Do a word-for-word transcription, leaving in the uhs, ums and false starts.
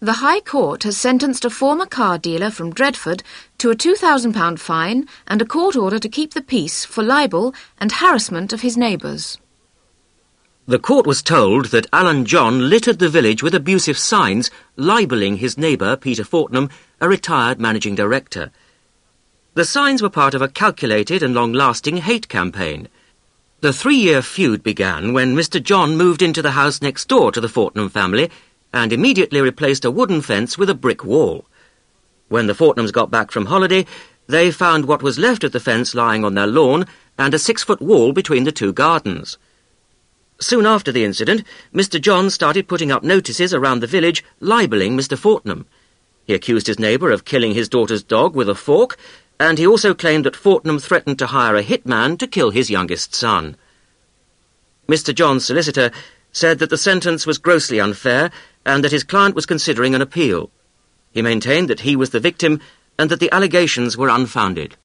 The High Court has sentenced a former car dealer from Dredford to a two thousand pounds fine and a court order to keep the peace for libel and harassment of his neighbours. The court was told that Alan John littered the village with abusive signs libelling his neighbour, Peter Fortnum, a retired managing director. The signs were part of a calculated and long-lasting hate campaign. The three-year feud began when Mister John moved into the house next door to the Fortnum family and immediately replaced a wooden fence with a brick wall. When the Fortnums got back from holiday, they found what was left of the fence lying on their lawn and a six-foot wall between the two gardens. Soon after the incident, Mister John started putting up notices around the village libelling Mister Fortnum. He accused his neighbour of killing his daughter's dog with a fork, and he also claimed that Fortnum threatened to hire a hitman to kill his youngest son. Mister John's solicitor said that the sentence was grossly unfair and that his client was considering an appeal. He maintained that he was the victim and that the allegations were unfounded.